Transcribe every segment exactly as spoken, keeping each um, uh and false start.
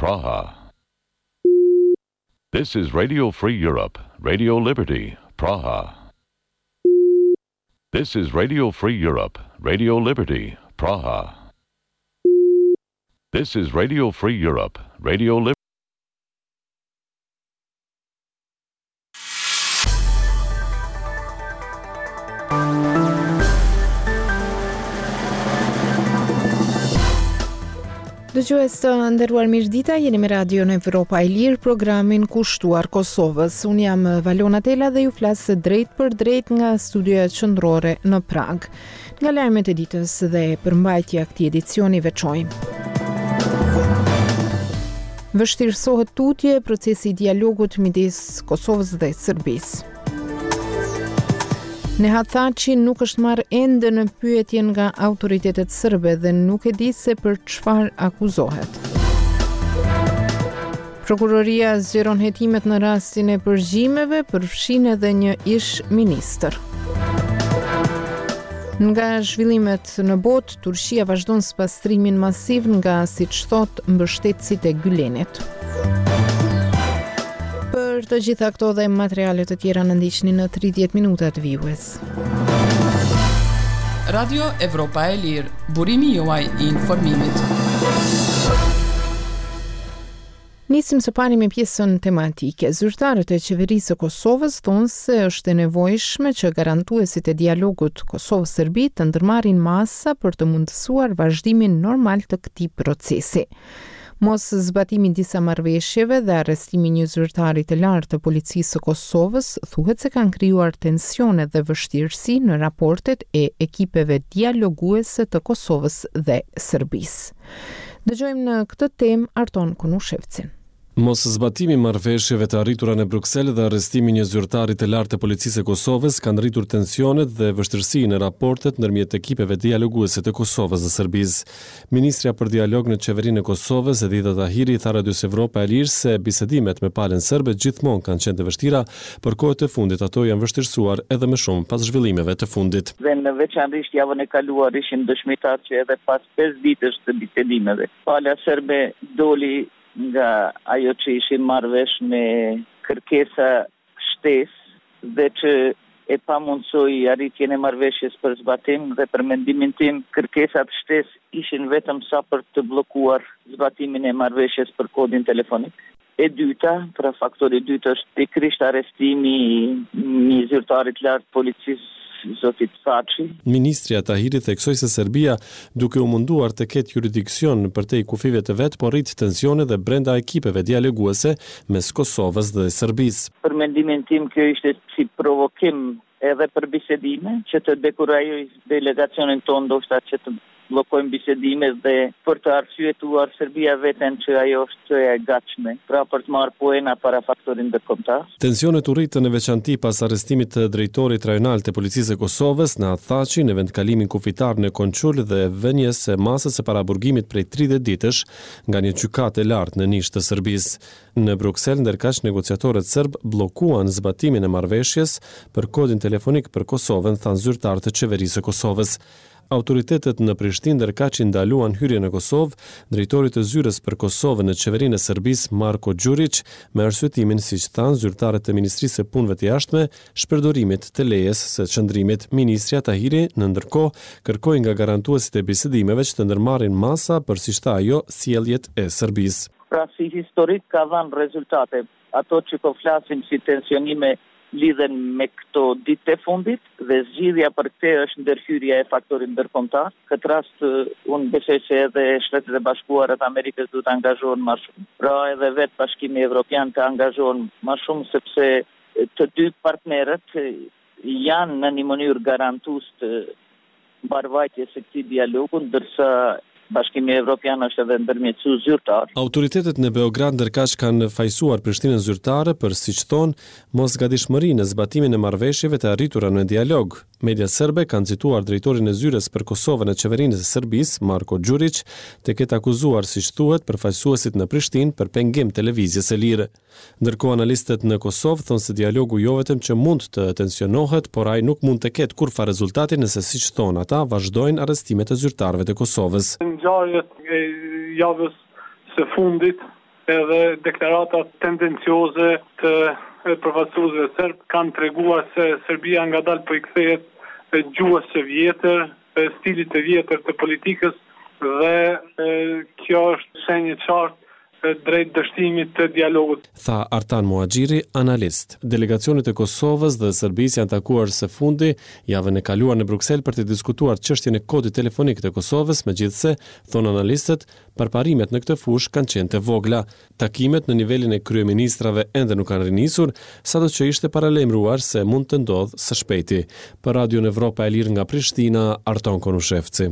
Praha. This is Radio Free Europe, Radio Liberty, Praha. This is Radio Free Europe, Radio Liberty, Praha. This is Radio Free Europe, Radio Liberty. Dëgjues të nderuar mirëdita, jeni me Radio në Evropa e Lirë, programin kushtuar Kosovës. Unë jam Valona Tela dhe ju flas drejt për drejt nga studioja qendrore në Prag. Nga lajmet e ditës dhe përmbajtja e këtij edicioni veçojmë. Vështirësohet tutje procesi i dialogut midis Kosovës dhe Serbisë. Nehat Thaçi nuk është marrë ende në pyetjen nga autoritetet serbe dhe nuk e di se për çfarë akuzohet. Prokuroria zgjeron hetimet në rastin e përgjimeve, përfshin edhe një ish ministër. Nga zhvillimet në botë, Turqia vazhdon pastrimin masiv nga, siç thotë, mbështetësit e Gülenit. Për të gjitha këto dhe materialet të tjera në ndiqni në tridhjetë minutat vijues. Radio Evropa e Lirë, burimi juaj i informimit. Nisim së pari me pjesën tematike. Zyrtarët e qeverisë së Kosovës thonë se është e nevojshme që garantuesit e dialogut Kosovë-Serbi të ndërmarrin masa për të mundësuar vazhdimin normal të këtij procesi. Mos zbatimi disa marrëveshjeve dhe arrestimi një zyrtari të lartë të policisë së Kosovës thuhet se kanë krijuar tensione dhe vështirësi në raportet e ekipeve dialoguese të Kosovës dhe Serbisë. Dëgjojmë në këtë temë Arton Kunushevcin. Mos zbatimi marrëveshjeve të arritura në Bruksel dhe arrestimi një zyrtari të lartë të policisë së Kosovës kanë rritur tensionet dhe vështirësi në raportet ndërmjet ekipeve dialoguese të Kosovës dhe Serbisë. Ministrja për dialog në qeverinë e Kosovës, Edita Tahiri, tha Radios Evropa e Lirë se bisedimet me palën serbe gjithmonë kanë qenë të vështira, por kohët e fundit ato janë vështirësuar edhe më shumë pas zhvillimeve të fundit. Dhe në veçanërisht javën e kaluar ishin dëshmitar që edhe pas pesë ditësh të bisedimeve, pala serbe doli nga ajo që ishin marrëvesh me kërkesa shtesë dhe që e pamundsoi arritjen e marrëveshjes për zbatim dhe për mendimin tim kërkesat shtesë ishin vetëm sa për të bllokuar zbatimin e marrëveshjes për kodin telefonik. E dyta, pra faktori i dytë është pikërisht arrestimi i një zyrtari të lartë policisë zotit Thaçi. Ministrja Tahiri theksoi se Serbia, duke u munduar të ketë jurisdiksion përtej kufive të vet, po rrit tensione dhe brenda ekipeve dialoguese mes Kosovës dhe Serbisë. Për mendimin tim kjo ishte si provokim edhe për bisedime, që të dekurajoj delegacionin tonë ndoshta që të bllokojmë bisedimet dhe për të arsyetuar Serbia veten që ajo është e gatshme, pra për të marrë poena para faktorit ndërkombëtar. Tensionet u rritën në veçanti pas arrestimit të drejtorit rajonal të policisë së Kosovës në Thaçi në vendkalimin kufitar në Konçul dhe vënjes së masës së paraburgimit prej tridhjetë ditësh nga një gjykatë e lartë në Nish të Serbisë. Në Bruksel, ndërkaq negociatorët serb bllokuan zbatimin e marrëveshjes për kodin telefonik për Kosovën, thanë zyrtarë të qeverisë së Kosovës. Autoritetet në Prishtinë ndërkaq i ndaluan hyrjen në Kosovë drejtorit të zyrës për Kosovën në qeverinë e Serbisë Marko Đurić me arsyetimin, siç thanë zyrtarët të Ministrisë së Punëve të Jashtme, shpërdorimit të lejes së çndrimit. Ministrja Tahiri në ndërkohë kërkoi nga garantuesit e bisedimeve që të ndërmarrin masa për, siç tha ajo, sjelljet e Serbisë. Pra si historik ka dhënë rezultate. Ato që po flasim si tensionime lidhen me këto ditë e fundit dhe zgjidhja për këtë është ndërhyrja e faktorit ndërkombëtar. Këtë rast unë besoj se edhe Shtetet e Bashkuara të Amerikës duhet të angazhohen më shumë. Pra edhe vetë Bashkimi Evropian të angazhohen më shumë sepse të dy partnerët janë në një mënyrë garantues të mbarvajtjes së këtij dialogu, ndërsa Bashkimi Evropian është edhe ndërmjetësues zyrtar. Autoritetet në Beograd ndërkaq kanë fajsuar Prishtinën zyrtare për, siç thonë, mosgatishmëri në zbatimin e marrëveshjeve të arritura në dialog. Media serbe kanë cituar drejtorin e zyrës për Kosovën e qeverinë së Serbisë, Marko Đurić, të ketë akuzuar, siç thuhet, përfaqësuesit në Prishtinë për pengim televizjes së lirë. Ndërkohë analistët në Kosovë thonë se dialogu jo vetëm që mund të tensionohet, por ai nuk mund të ketë kurrë rezultati nëse, siç thonë ata, vazhdojnë arrestimet e zyrtarëve të Kosovës. Ngjarjet e javës së fundit edhe deklaratat tendencioze të përfaqësuesve serb kanë treguar se Serbia ngadalë po i kthehet gjuhës së vjetër, stilit të vjetër të politikës dhe e, kjo është shenjë qartë drejt dështimit të dialogut. Tha Artan Muaxhiri, analist. Delegacionet e Kosovës dhe Serbisë janë takuar së fundi javën e kaluar në Bruksel për të diskutuar çështjen e kodit telefonik të Kosovës, megjithse, thonë analistët, përparimet në këtë fushë kanë qenë të vogla. Takimet në nivelin e kryeministrave ende nuk kanë rinisur, sadoqë ishte paralajmëruar se mund të ndodhë së shpejti. Për Radion Evropa e Lirë nga Prishtina, Arton Konushevci.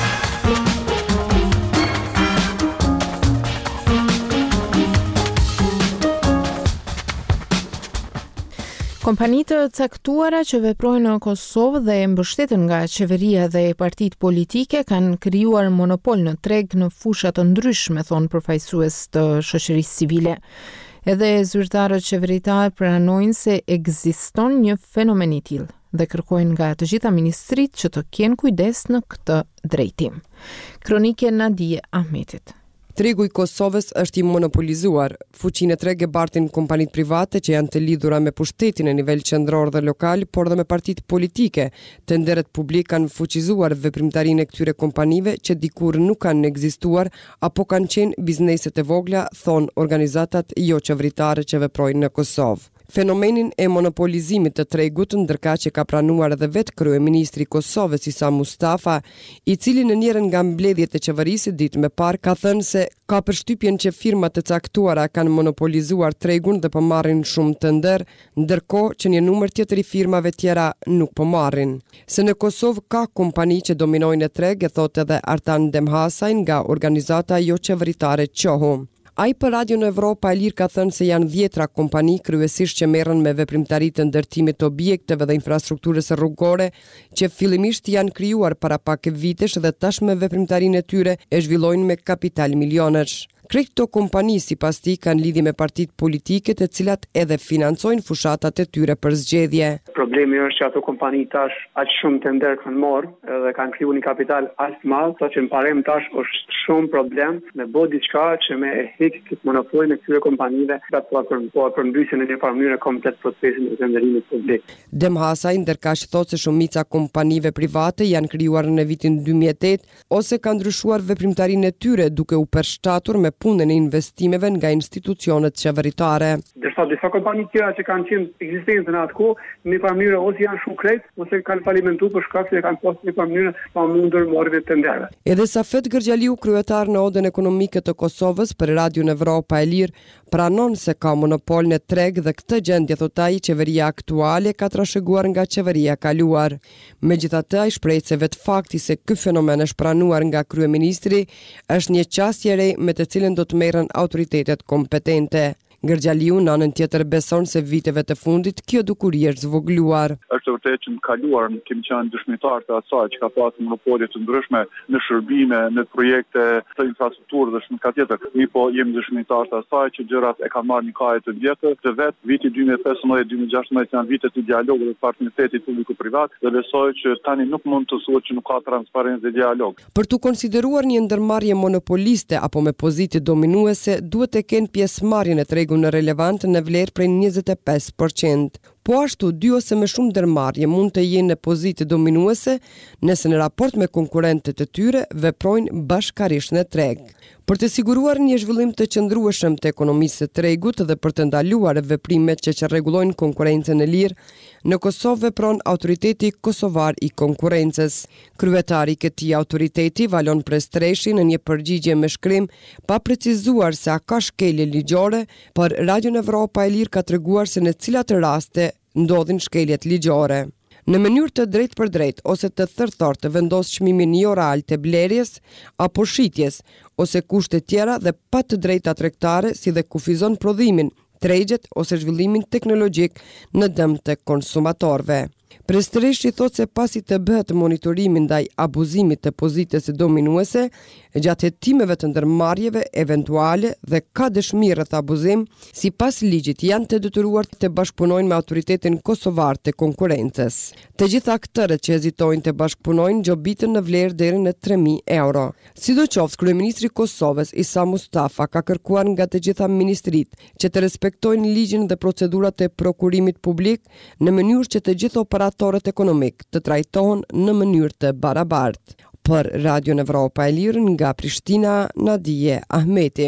Kompanitë të caktuara që veprojnë në Kosovë dhe mbështeten nga qeveria dhe partitë politike kanë krijuar monopol në treg në fusha të ndryshme, thonë përfaqësues të shoqërisë civile. Edhe zyrtarët qeveritar pranojnë se ekziston një fenomen i tillë dhe kërkojnë nga të gjitha ministritë që të kenë kujdes në këtë drejtim. Kronike Nadije Ahmetit. Tregu i Kosovës është i monopolizuar. Fuqinë e treg e bartin kompanitë private që janë të lidhura me pushtetin e nivel qendror dhe lokal, por dhe me partitë politike. Tenderet publik kanë fuqizuar veprimtarinë e këtyre kompanive që dikur nuk kanë ekzistuar apo kanë qenë bizneset e vogla, thonë organizatat jo qeveritare që veprojnë në Kosovë. Fenomenin e monopolizimit të tregut, ndërka që ka pranuar edhe vetë kryeministri i Kosovës Isa Mustafa, i cili në njërin nga mbledhjet e qeverisë ditë më parë ka thënë se ka përshtypjen që firmat të caktuara kanë monopolizuar tregun dhe po marrin shumë tender, ndërkohë që një numër tjetër i firmave tjera nuk po marrin. Se në Kosovë ka kompani që dominojnë e treg, e thotë edhe Artan Demhasaj nga organizata jo qeveritare Qohu. Ai për Radio në Evropa e Lirë ka thënë se janë dhjetra kompani kryesisht që merren me veprimtaritë të ndërtimit të objekteve dhe infrastrukturës rrugore që fillimisht janë krijuar para pak vitesh dhe tashmë veprimtarinë e tyre e zhvillojnë me kapital milionësh. Krejt këto kompani sipas tij kanë lidhje me partitë politike të cilat edhe financojnë fushatat e tyre për zgjedhje. Problemi është që ato kompani tash aq shumë tender kanë marrë dhe kanë krijuar një kapital aq të madh, sa që në parim tash është shumë problem me bë diçka që me e heq këtë monopol në këtyre kompanive, që po po përmbysin në një farë mënyrë komplet procesin e tenderimit publik. Demhasaj ndërkaq thotë se shumica kompanive private janë krijuar në vitin dy mijë e tetë ose kanë ndryshuar veprimtarinë e tyre duke u përshtatur me punën e investimeve nga institucionet qeveritare. Dërsa disa kompani tjera që kanë qenë ekzistente në atë kohë, në një farë mënyrë ose janë shukret ose kanë falimentuar për shkak se kanë pasur një farë mënyrë pa mundur marrjen e tenderave. Edhe Safet Gërgjaliu, kryetar në Odën Ekonomike të Kosovës për Radion Evropa e Lirë, pranon se ka monopol në treg dhe këtë gjendje thotë ai qeveria aktuale ka trashëguar nga qeveria kaluar. Megjithatë, ai shpreh se vetë fakti se ky fenomen është pranuar nga kryeministri është një çështje e re me të cilën do të merren autoritetet kompetente. Gërgjaliu në anën tjetër beson se viteve të fundit kjo dukuri është zvogluar. Është vërtet që në kaluar kemi qenë dëshmitar të asaj që ka pasur monopole të ndryshme në shërbime, në projekte të infrastrukturë dhe shumë ka tjetër. Mi po jemi dëshmitar të asaj që gjërat e kanë marrë një kaje të vjetër. Të vetë viti dy mijë e pesëmbëdhjetë dy mijë e gjashtëmbëdhjetë janë vitet e dialogut dhe partneritetit publiko-privat dhe besoj që tani nuk mund të thuhet që nuk ka transparencë dhe dialog. Për të konsideruar një ndërmarrje monopoliste apo me pozitë dominuese, duhet të kenë pjesëmarrjen e tregut në relevant në vlerë prej njëzet e pesë përqind. Po ashtu, dy ose më shumë ndërmarrje mund të jenë në pozitë dominuese nëse në raport me konkurrentët e tyre veprojnë bashkarisht në treg. Për të siguruar një zhvillim të qëndrueshëm të ekonomisë së tregut dhe për të ndaluar veprimet që çrregullojnë konkurrencën e lirë, në Kosovë vepron Autoriteti Kosovar i Konkurrencës. Kryetari i këtij autoriteti, Valon Prestreshi, në një përgjigje me shkrim, pa precizuar se a ka shkelje ligjore, por Radio Evropa e Lirë ka treguar se në cilat raste ndodhin shkeljet ligjore. Në mënyrë të drejtë për drejtë ose të thërthor të vendos çmimin jo real të blerjes apo shitjes ose kushte tjera dhe pa të drejta tregtare si dhe kufizon prodhimin, tregjet ose zhvillimin teknologjik në dëm të konsumatorëve. Prestreshi thot se pasi të bëhet monitorimi ndaj abuzimit të pozitës së dominuese, gjatë hetimeve të ndërmarrjeve eventuale dhe ka dëshmi rreth abuzim, sipas ligjit janë të detyruar të bashkëpunojnë me autoritetin kosovar të konkurrencës. Të gjitha aktërët që hezitojnë të bashkëpunojnë gjobitën në vlerë deri në tre mijë euro. Sidoqoftë, kryeministri i Kosovës Isa Mustafa ka kërkuar nga të gjitha ministritë që të respektojnë ligjin dhe procedurat e prokurimit publik në mënyrë që të gjithë operatorët ekonomik të trajtohen në mënyrë të barabartë. Për Radio Evropa e Lirë nga Prishtina, Nadije Ahmeti.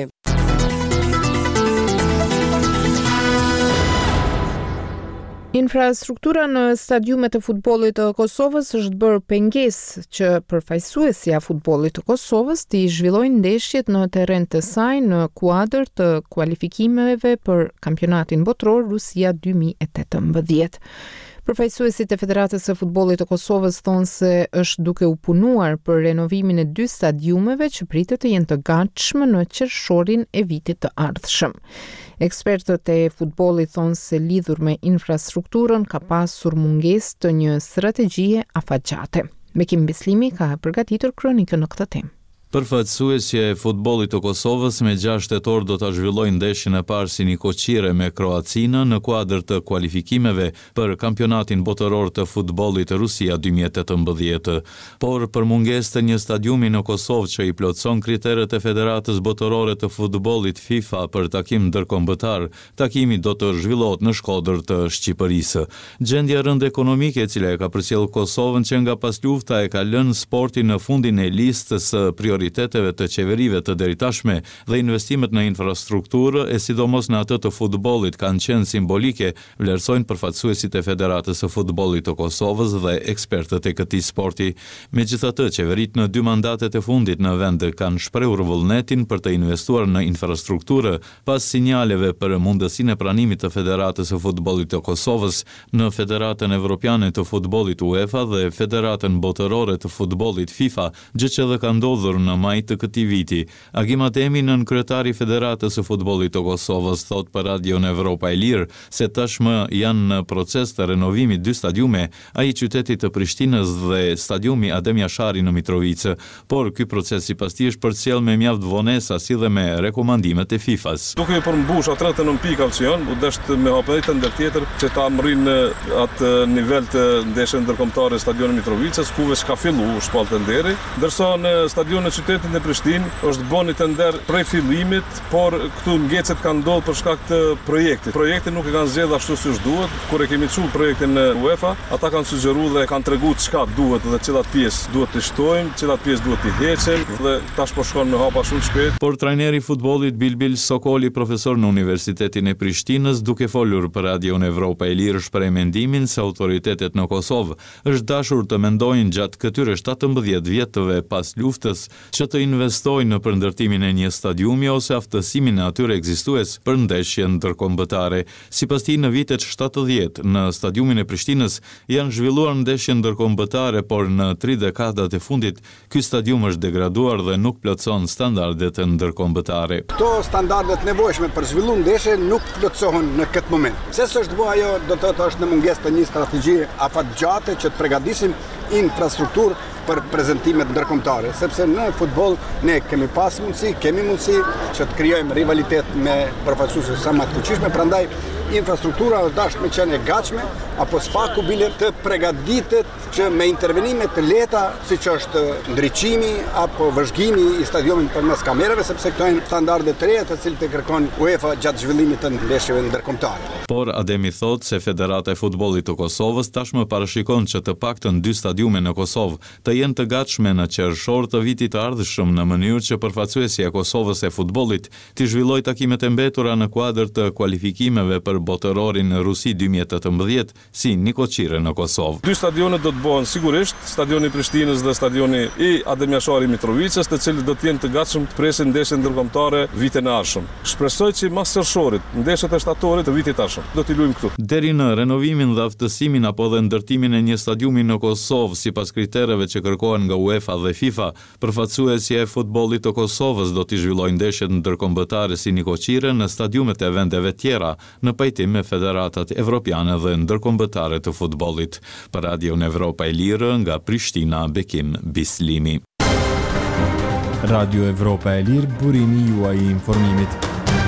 Infrastruktura në stadiumet e futbollit të Kosovës është bërë pengesë që përfaqësuesja e futbollit të Kosovës të zhvillojnë ndeshjet në terren të saj në kuadër të kualifikimeve për kampionatin botror Rusia dy mijë e tetëmbëdhjetë. Përfaqësuesit e Federatës së Futbollit të Kosovës thonë se është duke u punuar për renovimin e dy stadiumeve që pritet të jenë të gatshme në qershorin e vitit të ardhshëm. Ekspertët e futbollit thonë se lidhur me infrastrukturën ka pasur mungesë të një strategjie afatgjate. Bekim Bislimi ka përgatitur kronikën në këtë temë. Përfaqësuesja e futbollit të Kosovës me gjashtë tetor do ta zhvillojë ndeshjen e parë si Nikoqire me Kroacinë në kuadër të kualifikimeve për kampionatin botëror të futbollit të Rusia dy mijë e tetëmbëdhjetë. Por për mungesë të një stadiumi në Kosovë që i plotëson kriteret e Federatës Botërore të Futbollit FIFA për takim ndërkombëtar, takimi do të zhvillohet në Shkodër të Shqipërisë. Gjendja rënd ekonomike e cila e ka përcjellë Kosovën që nga pas lufta e ka lënë sportin në fundin e listës së prioriteteve të qeverive të deritashme dhe investimet në infrastrukturë e sidomos në atë të futbollit kanë qenë simbolike, vlerësojnë përfaqësuesit e Federatës së Futbollit të Kosovës dhe ekspertët e këtij sporti. Megjithatë, qeveritë në dy mandatet e fundit në vend kanë shprehur vullnetin për të investuar në infrastrukturë pas sinjaleve për mundësinë e pranimit të Federatës së Futbollit të Kosovës në Federatën Evropiane të Futbollit UEFA dhe Federatën Botërore të Futbollit FIFA, gjë që dhe ka ndodhur në maj të këtij viti. Agim Ademi, nën kryetari i Federatës së Futbollit të Kosovës, thot për Radio Evropa e Lirë se tashmë janë në proces të renovimit dy stadiume, ai i qytetit të Prishtinës dhe stadiumi Adem Jashari në Mitrovicë, por ky proces sipas tij është përcjell me mjaft vonesa si dhe me rekomandimet e FIFA-s. Duke i përmbush atë tretëdhjetë e nëntë pikë që janë, u desht me hapë të ndër tjetër që ta arrin atë nivel të ndeshjes ndërkombëtare stadionit Mitrovicës, ku veç ka filluar shpalltë nderi, ndërsa në stadionin e qytetit në Prishtinë është bënë tender prej fillimit, por këtu ngecet kanë ndodhur për shkak të projektit. Projekti nuk e kanë zgjedhur ashtu siç duhet. Kur e kemi çuar projektin në UEFA, ata kanë sugjeruar dhe kanë treguar çka duhet dhe cilat pjesë duhet të shtojmë, cilat pjesë duhet të heqim dhe tash po shkon me hapa shumë shpejt. Por trajneri i futbollit Bilbil Sokoli, profesor në Universitetin e Prishtinës, duke folur për Radio Evropa e Lirë, shpreh mendimin se autoritetet në Kosovë është dashur të mendojnë gjatë këtyre shtatëmbëdhjetë vjetëve pas luftës që të investojnë në përndërtimin e një stadiumi ose aftësimin e atyre ekzistues për ndeshje ndërkombëtare. Sipas tij, në vitet shtatëdhjetë në stadiumin e Prishtinës janë zhvilluar ndeshje ndërkombëtare, por në tri dekadat e fundit ky stadium është degraduar dhe nuk plotëson standardet ndërkombëtare. Këto standardet nevojshme për zhvilluar ndeshje nuk plotësohen në këtë moment. Pse s'është bërë ajo, do të thotë është në mungesë të një strategjie afatgjate që të përgatisim infrastrukturë për prezentimet ndërkombëtare, sepse në futboll ne kemi pas mundësi, kemi mundësi që të krijojmë rivalitet me përfaqësuese sa më të fuqishme, prandaj infrastruktura është dashur me qenë e gatshme apo spaku bile të përgatitet që me intervenime të lehta, siç është ndriçimi apo vëzhgimi i stadiumit përmes kamerave, sepse këto janë standarde të reja të cilët e kërkon UEFA gjatë zhvillimit të ndeshjeve ndërkombëtare. Por Ademi thot se Federata e Futbollit të Kosovës tashmë parashikon që të paktën dy stadiume në Kosovë të jenë të gatshme në qershor të vitit të ardhshëm në mënyrë që përfaqësuesja e Kosovës e futbollit të zhvillojë takimet e mbetura në kuadër të kualifikimeve për botërorin në Rusi dy mijë e tetëmbëdhjetë si Nikoqire në Kosovë. Dy stadionet do të bëhen sigurisht, stadioni i Prishtinës dhe stadioni i Adem Jashari Mitrovicës, të cilët do të jenë të gatshëm të presin ndeshjen ndërkombëtare vitin e ardhshëm. Shpresoj që mas qershorit, ndeshjet e shtatorit të vitit të ardhshëm do t'i luajmë këtu. Deri në renovimin dhe aftësimin apo dhe ndërtimin e një stadiumi në Kosovë sipas kritereve që kërkohen nga UEFA dhe FIFA, përfaqësuesja e futbollit të Kosovës do t'i zhvillojë ndeshjet ndërkombëtare si Nikoqire në stadiumet e vendeve tjera, në pajtim me federatat evropiane dhe ndërkombëtare të futbollit. Për Radio Evropa e Lirë nga Prishtina, Bekim Bislimi. Radio Evropa e Lirë, burimi juaj i informimit.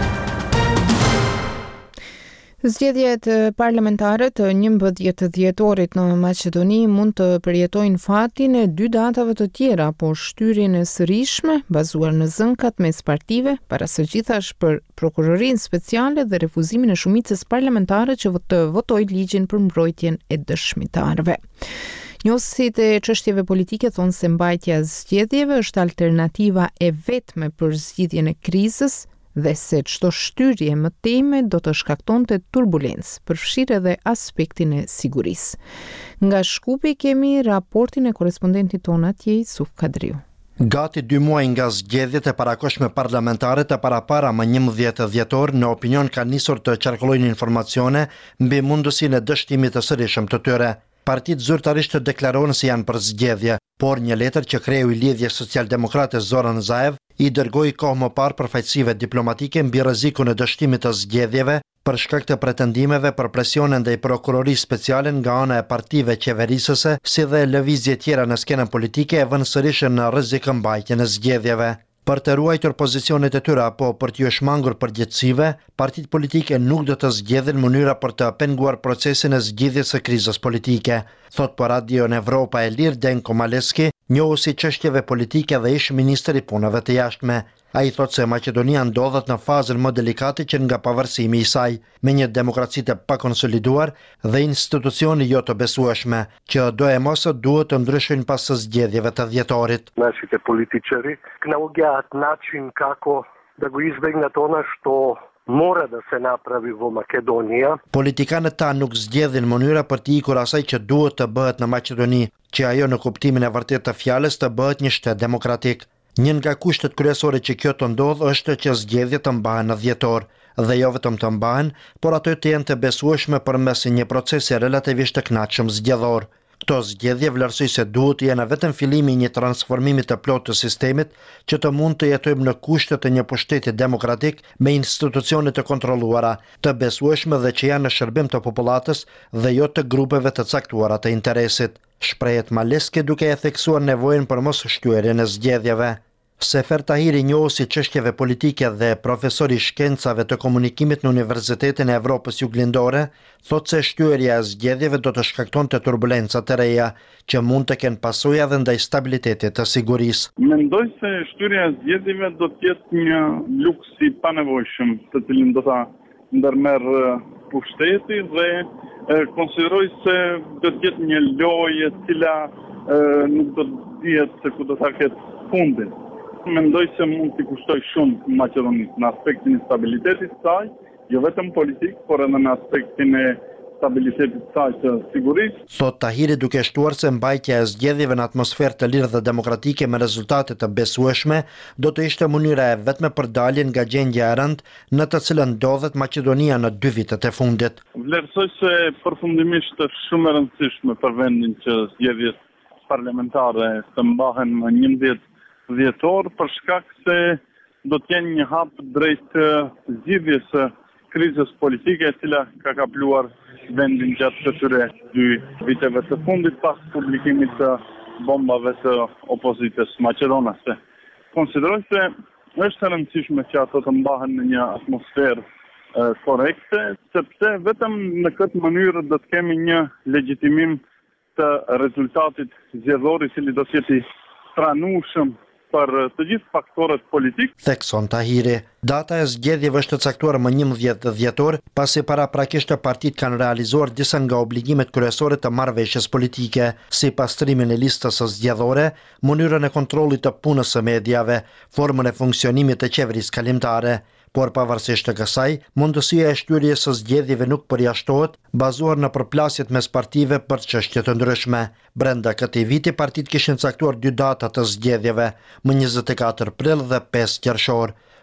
Zgjedhjet parlamentare të njëmbëdhjetë dhjetorit në Maqedoni mund të përjetojnë fatin e dy datave të tjera, por shtyrjen e sërishme, bazuar në zënkat mes partive, para së gjithash për prokurorinë speciale dhe refuzimin e shumicës parlamentare që të votojë ligjin për mbrojtjen e dëshmitarëve. Njohësit e çështjeve politike thonë se mbajtja e zgjedhjeve është alternativa e vetme për zgjidhjen e krizës dhe se çdo shtyrje më teme do të shkaktonte turbulencë, përfshirë edhe aspektin e sigurisë. Nga Shkupi kemi raportin e korespondentit tonë atje, Suf Kadriu. Gati dy muaj nga zgjedhjet e parakohshme parlamentare të parapara më njëmbëdhjetë dhjetor, në opinion ka nisur të qarkullojnë informacione mbi mundësinë e dështimit të sërishëm të tyre. Partitë zyrtarisht të deklarohen se janë për zgjedhje, por një letër që kreu i lidhje social-demokrate Zoran Zaev i dërgoi kohë më parë përfaqësive diplomatike mbi rrezikun e dështimit të zgjedhjeve për shkak të pretendimeve për presione ndaj prokurorisë speciale nga ana e partive qeverisëse, si dhe lëvizje tjera në skenën politike e vënë sërish në rrezik mbajtjen e zgjedhjeve. Për të ruajtur pozicionet e tyre apo për t'ju shmangur përgjegjësive, partitë politike nuk do të zgjedhin mënyra për të penguar procesin e zgjidhjes së krizës politike, thot për Radio Evropa e Lirë Denko Maleski, njohuesi çështjeve politike dhe ish ministër i punëve të jashtme. Ai thot se Maqedonia ndodhet në fazën më delikate që nga pavarësimi i saj, me një demokraci të pakonsoliduar dhe institucione jo të besueshme, që do e mos duhet të ndryshojnë pas së zgjedhjeve të dhjetorit. Нашите политичари наоѓаат начин како да го избегнат она што mora da se napravi vo Makedonia. Politikanët ta nuk zgjedhin mënyra për të ikur asaj që duhet të bëhet në Maqedoni, që ajo në kuptimin e vërtet të fjalës të bëhet një shtet demokratik. Një nga kushtet kryesore që kjo të ndodh është që zgjedhjet të mbahen në dhjetor, dhe jo vetëm të mbahen, por ato të jenë të besueshme përmes një procesi relativisht të kënaqshëm zgjedhor. Këto zgjedhje vlerësoj se duhet të jenë vetëm fillimi i një transformimi të plotë të sistemit që të mund të jetojmë në kushte të një pushteti demokratik me institucione të kontrolluara, të besueshme dhe që janë në shërbim të popullatës dhe jo të grupeve të caktuara të interesit. Shprehet Maleski duke e theksuar nevojën për mos shtyerjen e zgjedhjeve. Sefer Tahiri, njohuesi çështjeve politike dhe profesor i shkencave të komunikimit në Universitetin e Evropës Juglindore, thotë se shtyerja e zgjedhjeve do të shkaktonte turbulenca të reja, që mund të kenë pasojë edhe ndaj stabilitetit të sigurisë. Mendoj se shtyerja e zgjedhjeve do të jetë një luks i panevojshëm, të cilin do ta ndërmerr pushteti dhe e, konsideroj se do të jetë një lojë e cila e, nuk do të dihet se ku do ta ketë fundin. Mendoj se mund t'i kushtoj shumë Maqedonisë në aspektin e stabilitetit të saj, jo vetëm politik, por edhe në aspektin e stabilitetit të saj të sigurisë. Thot Tahiri duke shtuar se mbajtja e zgjedhjeve në atmosferë të lirë dhe demokratike me rezultate të besueshme do të ishte mënyra e vetme për daljen nga gjendja e rëndë në të cilën ndodhet Maqedonia në dy vitet e fundit. Vlerësoj se përfundimisht është shumë e rëndësishme për vendin që zgjedhjet parlamentare të mbahen në njëmbëdhjetë dhjetor, për shkak se do të jenë një hap drejt zgjidhjes së krizës politike e cila ka kapluar vendin gjatë këtyre dy viteve të fundit pas publikimit të bombave të opozitës maqedonase. Konsideroj se është e rëndësishme që ato të mbahen në një atmosferë e, korekte, sepse vetëm në këtë mënyrë do të kemi një legjitimim të rezultatit zgjedhor i cili do të jetë i pranueshëm për të gjithë faktorët politik. Thekson Tahiri, data e zgjedhjeve është caktuar më njëmbëdhjetë dhjetor, pasi paraprakisht partitë kanë realizuar disa nga obligimet kryesore të marrëveshjes politike, si pastrimin e listës së zgjedhore, mënyrën e kontrollit të punës së mediave, formën e funksionimit të qeverisë kalimtare. Por pavarësisht të kësaj, mundësia e shtyerjes së zgjedhjeve nuk përjashtohet, bazuar në përplasjet mes partive për çështje të ndryshme. Brenda këtij viti partitë kishin caktuar dy data të zgjedhjeve, më njëzet e katër prill dhe pesë qershor.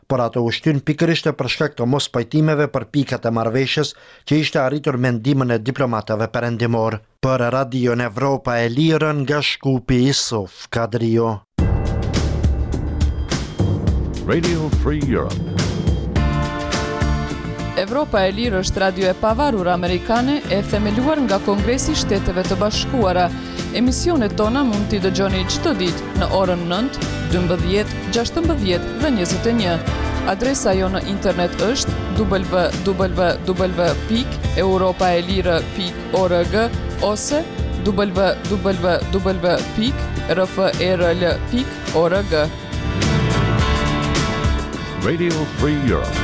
por ato u shtyn pikërisht për shkak të mos pajtimeve për pikat e marrëveshjes që ishte arritur me ndihmën e diplomatëve perëndimor. Për Radio Evropa e Lirë nga Shkupi Isuf Kadrio. Radio Free Europe. Evropa e Lirë është radio e pavarur amerikane e themeluar nga Kongresi i Shteteve të Bashkuara. Emisionet tona mund t'i dëgjoni çdo ditë në orën nëntë, dymbëdhjetë, gjashtëmbëdhjetë dhe njëzet e një. Adresa jo në internet është w w w pikë europaelire pikë org ose w w w pikë r f e r l pikë org. Radio Free Europe.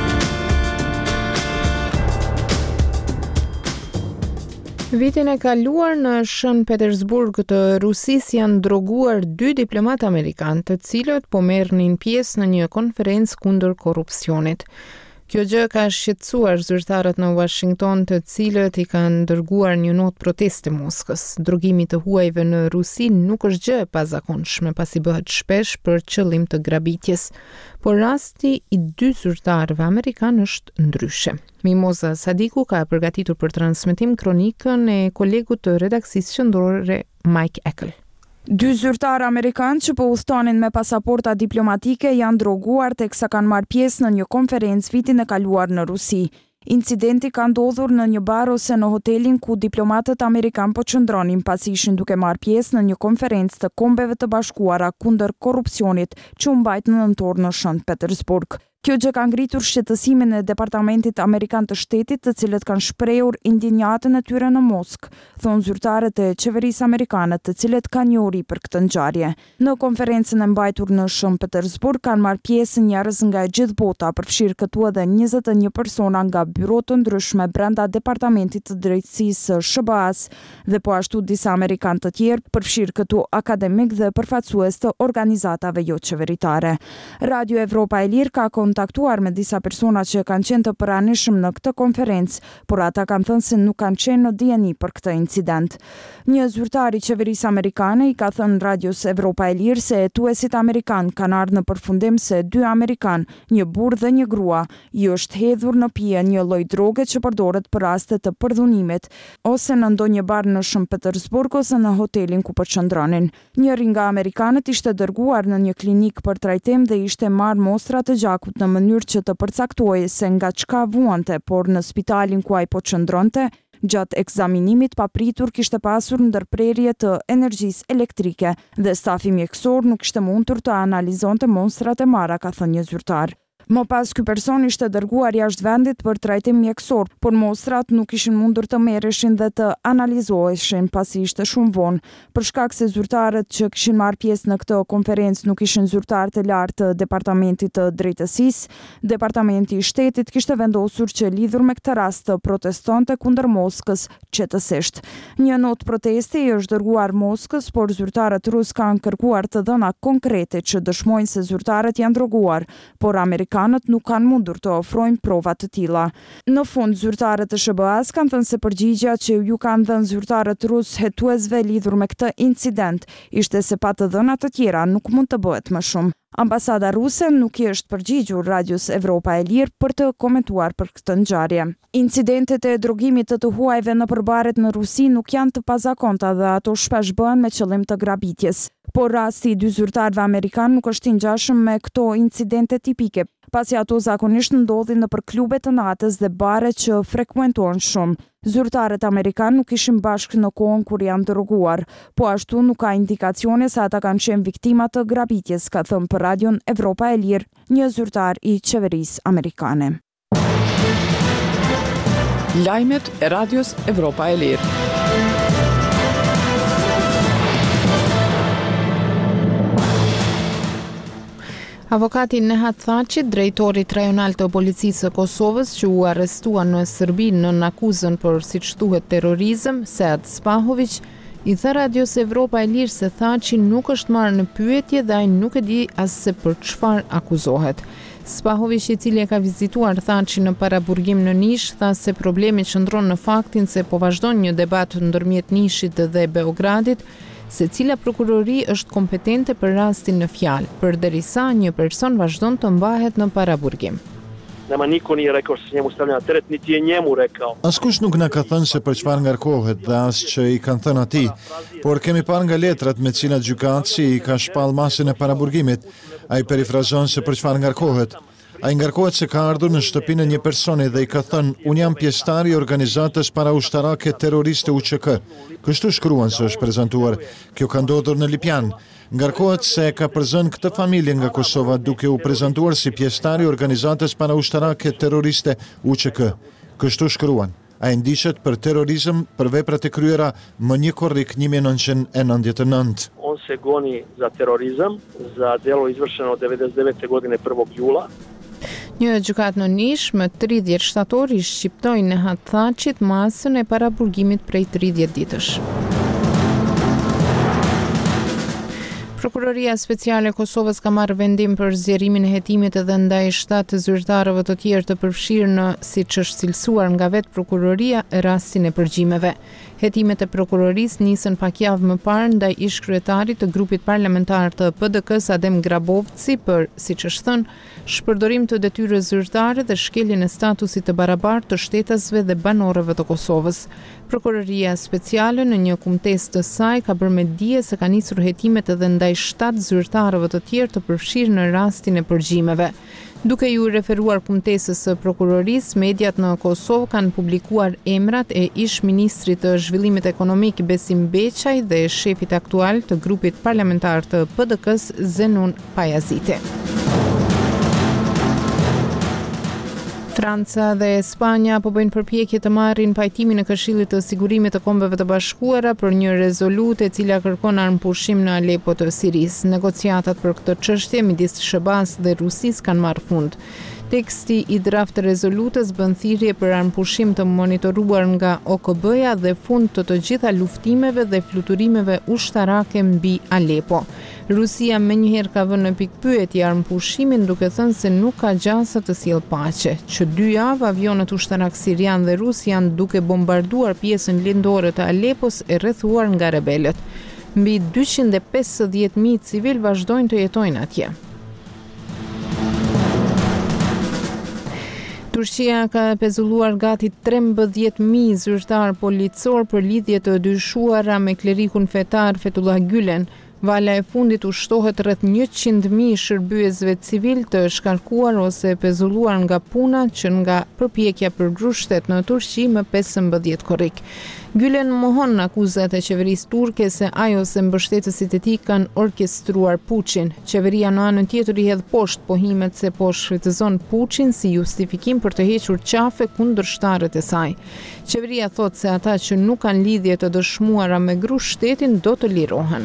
Vitin e kaluar në Shën Petersburg të Rusisë janë droguar dy diplomatë amerikanë, të cilët po merrnin pjesë në një konferencë kundër korrupsionit. Kjo gjë ka shqetësuar zyrtarët në Washington, të cilët i kanë dërguar një notë proteste Moskës. Drogimi të huajve në Rusi nuk është gjë e pazakonshme, pasi bëhet shpesh për qëllim të grabitjes, por rasti i dy zyrtarëve amerikanë është ndryshe. Mimoza Sadiku ka përgatitur për transmetim kronikën e kolegut të redaksisë qendrore Mike Eckel. Dy zyrtarë amerikanë që po udhtonin me pasaporta diplomatike janë droguar teksa kanë marrë pjesë në një konferencë vitin e kaluar në Rusi. Incidenti ka ndodhur në një bar ose në hotelin ku diplomatët amerikanë po qëndronin pasi ishin duke marrë pjesë në një konferencë të Kombeve të Bashkuara kundër korrupsionit që u mbajt në nëntor në Shën Petersburg. Kjo gjë ka ngritur shqetësimin e Departamentit Amerikan të Shtetit, të cilët kanë shprehur indinjatën e tyre në Moskë, thonë zyrtarët e qeverisë amerikane, të cilët kanë njohuri për këtë ngjarje. Në konferencën e mbajtur në Shën Petersburg kanë marrë pjesë njerëz nga e gjithë bota, përfshirë këtu edhe njëzet e një persona nga byro të ndryshme brenda Departamentit të Drejtësisë së S B A-s dhe po ashtu disa amerikanë të tjerë, përfshirë këtu akademik dhe përfaqësues të organizatave jo qeveritare. Radio Evropa e Lirë ka kontaktuar me disa persona që kanë qenë të pranishëm në këtë konferencë, por ata kanë thënë se nuk kanë qenë në dijeni për këtë incident. Një zyrtar i qeverisë amerikane i ka thënë radios Evropa e Lirë se hetuesit amerikan kanë ardhur në përfundim se dy amerikan, një burr dhe një grua, i është hedhur në pije një lloj droge që përdoret për raste të përdhunimit, ose në ndonjë bar në Shën Petersburg ose në hotelin ku po qëndronin. Njëri nga amerikanët ishte dërguar në një klinik për trajtim dhe ishte marrë mostra të gjakut në mënyrë që të përcaktojë se nga çka vuante, por në spitalin ku ai po qëndronte, gjatë ekzaminimit papritur kishte pasur ndërprerje të energjisë elektrike dhe stafi mjekësor nuk ishte mundur të analizonte monstrat e marra, ka thënë një zyrtar. Më pas ky person ishte dërguar jashtë vendit për trajtim mjekësor, por mostrat nuk ishin mundur të merreshin dhe të analizoheshin pasi ishte shumë vonë. Për shkak se zyrtarët që kishin marrë pjesë në këtë konferencë nuk ishin zyrtarë të lartë të Departamentit të Drejtësisë, Departamenti i Shtetit kishte vendosur që lidhur me këtë rast të protestonte kundër Moskës qetësisht. Një notë protesti i është dërguar Moskës, por zyrtarët rus kanë kërkuar të dhëna konkrete që dëshmojnë se zyrtarët janë droguar, por Amerikanët nuk kanë mundur të ofrojnë prova të tilla. Në fund, zyrtarët e S B A-s kanë thënë se përgjigjja që ju kanë dhënë zyrtarët rus hetuesve lidhur me këtë incident ishte se pa të dhëna të tjera nuk mund të bëhet më shumë. Ambasada ruse nuk i është përgjigjur radios Evropa e Lirë për të komentuar për këtë ngjarje. Incidentet e drogimit të të huajve në përbaret në Rusi nuk janë të pazakonta dhe ato shpesh bëhen me qëllim të grabitjes. Por rasti i dy zyrtarëve amerikan nuk është i ngjashëm me këto incidente tipike, pasi ato zakonisht ndodhin nëpër klube të natës dhe bare që frekuentohen shumë. Zyrtarët amerikan nuk ishin bashkë në kohën kur janë droguar, po ashtu nuk ka indikacione se ata kanë qenë viktima të grabitjes, ka thënë për radion Evropa e Lirë një zyrtar i qeverisë amerikane. Lajmet e radios Evropa e Lirë. Avokati Nehat Thaçi, drejtori rajonal të policisë së Kosovës që u arrestuan në Serbi në akuzën për siç thuhet terrorizëm, Sead Spahović, i tha radios Evropa e Lirë se Thaçi nuk është marrë në pyetje dhe ai nuk e di as se për çfarë akuzohet. Spahović, i cili e ka vizituar Thaçin në paraburgim në Nish, tha se problemi qëndron në faktin se po vazhdon një debat ndërmjet Nishit dhe Beogradit, se cila prokurori është kompetente për rastin në fjalë, përderisa një person vazhdon të mbahet në paraburgim. Nema niko nije rekao što se njemu stavlja na teret, niti je njemu rekao. Askush nuk na ka thënë se për çfarë ngarkohet dhe as që i kanë thënë atij, por kemi parë nga letrat me cilat gjykatësi i ka shpall masën e paraburgimit. Ai perifrazon se për çfarë ngarkohet. Ai ngarkohet se ka ardhur në shtëpinë e një personi dhe i ka thënë: "Unë jam pjesëtar i organizatës paraushtarake terroriste U Q K." Kështu shkruan se është prezantuar. Kjo ka ndodhur në Lipjan. Ngarkohet se ka përzën këtë familje nga Kosova duke u prezantuar si pjesëtar i organizatës paraushtarake terroriste U Q K. Kështu shkruan. Ai ndiqet për terrorizëm për veprat e kryera më një korrik një mijë e nëntëqind e nëntëdhjetë e nëntë. On se goni za terorizam, za djelo izvršeno devedeset i devete godine prvog jula. Një gjykat në Nish më tridhjetë shtator i shqiptoi Nehat Thaçit masën e paraburgimit prej tridhjetë ditësh. Prokuroria Speciale e Kosovës ka marrë vendim për zgjerimin e hetimit edhe ndaj shtatë zyrtarëve të tjerë të përfshirë në, siç është cilësuar nga vetë prokuroria, rastin e përgjimeve. Hetimet e prokurorisë nisën pak javë më parë ndaj ish-kryetarit të grupit parlamentar të P D K-s Adem Grabovci për, siç është thënë, shpërdorim të detyrës zyrtare dhe shkeljen e statusit të barabartë të shtetasve dhe banorëve të Kosovës. Prokuroria Speciale në një kumtesë të saj ka bërë me dije se ka nisur hetimet edhe ndaj shtatë zyrtarëve të tjerë të përfshirë në rastin e përgjimeve. Duke ju referuar kumtesës së prokurorisë, mediat në Kosovë kanë publikuar emrat e ish-ministrit të zhvillimit ekonomik Besim Beçaj dhe shefit aktual të grupit parlamentar të P D K-s Zenun Pajaziti. Franca dhe Spanja po bëjnë përpjekje të marrin pajtimin e Këshillit të Sigurimit të Kombeve të Bashkuara për një rezolutë e cila kërkon armëpushim në Alepo të Sirisë. Negociatat për këtë çështje midis S B A-s dhe Rusisë kanë marrë fund. Teksti i draft të rezolutës bën thirrje për armëpushim të monitoruar nga O K B-ja dhe fund të të gjitha luftimeve dhe fluturimeve ushtarake mbi Alepo. Rusia menjëherë ka vënë në pikpyetje armëpushimin duke thënë se nuk ka gjasa të sjellë paqe. Që dy javë avionët ushtarak sirian dhe rus janë duke bombarduar pjesën lindore të Alepos e rrethuar nga rebelët. Mbi dyqind e pesëdhjetë mijë civil vazhdojnë të jetojnë atje. Turqia ka pezulluar gati trembëdhjetë mijë zyrtar policor për lidhje të dyshuara me klerikun fetar Fethullah Gülen. Vala e fundit ushtohet rreth njëqind mijë shërbyesve civil të shkarkuar ose pezulluar nga puna që nga përpjekja për grushtet në Turqi më pesëmbëdhjetë korrik. Gülen mohon akuzat e qeverisë turke se ajo ose mbështetësit e tij kanë orkestruar puçin. Qeveria në anën tjetër i hedh poshtë pohimet se po shfrytëzon puçin si justifikim për të hequr qafe kundërshtarët e saj. Qeveria thotë se ata që nuk kanë lidhje të dëshmuara me grushtetin do të lirohen.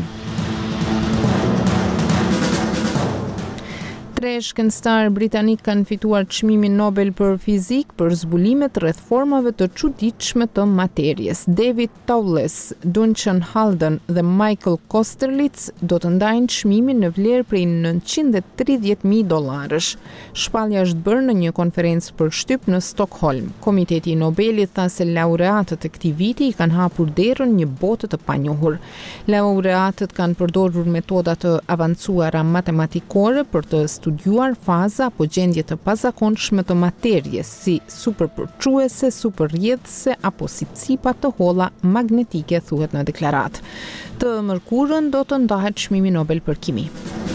Tre shkencëtar britanik kanë fituar çmimin Nobel për fizik për zbulimet rreth formave të çuditshme të materjes. David Tawles, Duncan Haldane dhe Michael Kosterlitz do të ndajnë çmimin në vlerë prej nëntëqind e tridhjetë mijë dollarësh. Shpallja është bërë në një konferencë për shtyp në Stockholm. Komiteti i Nobelit tha se laureatët e këtij viti i kanë hapur derën një bote të panjohur. Laureatët kanë përdorur metoda të avancuara matematikore për të studiuar faza apo gjendje të pazakonshme të materjes, si superpërçuese, superrjedhëse apo si cipa të holla magnetike, thuhet në deklaratë. Të mërkurën do të ndahet çmimi Nobel për kimi.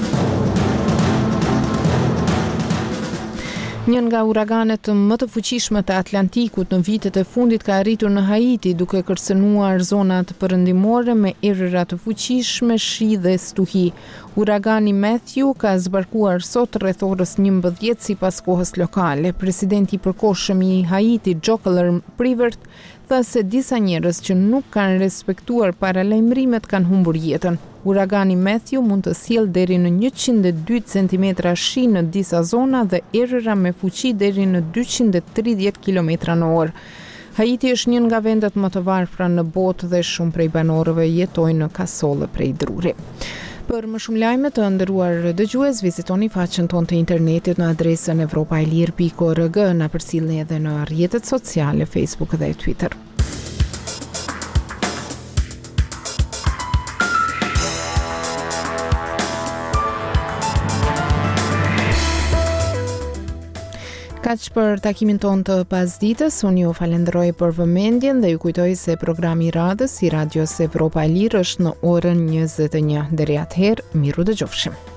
Një nga uraganet më të fuqishme të Atlantikut në vitet e fundit ka arritur në Haiti duke kërcënuar zonat perëndimore me erëra të fuqishme, shi dhe stuhi. Uragani Matthew ka zbarkuar sot rreth orës njëmbëdhjetë sipas kohës lokale. Presidenti i përkohshëm i Haiti, Jocelyn Privert, tha se disa njerëz që nuk kanë respektuar paralajmërimet kanë humbur jetën. Uragani Matthew mund të sjellë deri në njëqind e dy centimetra shi në disa zona dhe erëra me fuqi deri në dyqind e tridhjetë kilometra në orë. Haiti është një nga vendet më të varfra në botë dhe shumë prej banorëve jetojnë në kasolle prej druri. Për më shumë lajme të nderuar dëgjues, vizitoni faqen tonë të internetit në adresën evropaelir pikë org, na përcjellni edhe në rrjetet sociale, Facebook dhe Twitter. Kaq për takimin ton të pasdites, unë ju falenderoj për vëmendjen dhe ju kujtoj se programi i radhës i Radios Evropa e Lirë është në orën njëzet e një. Deri atëherë, miru dëgjofshim.